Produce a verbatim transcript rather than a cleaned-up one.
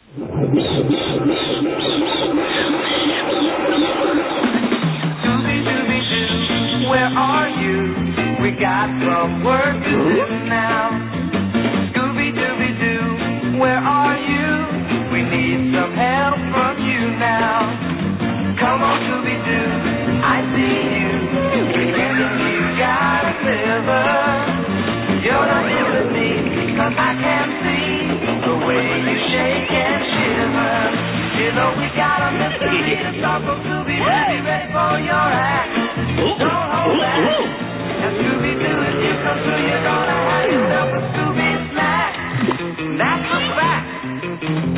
Scooby-Dooby-Doo, where are you? We got some work to do now. Scooby-Dooby-Doo, where are you? We need some help from you now. Come on, Scooby-Doo, I see you. Pretending you got a sliver. You're not here with me, 'cause I can see the way you shake and shiver. You know we got a mystery to solve from Scooby-Doo. Be ready for your act. Don't hold back. And Scooby-Doo, if you come through, you're gonna have yourself a Scooby snack. That's a fact.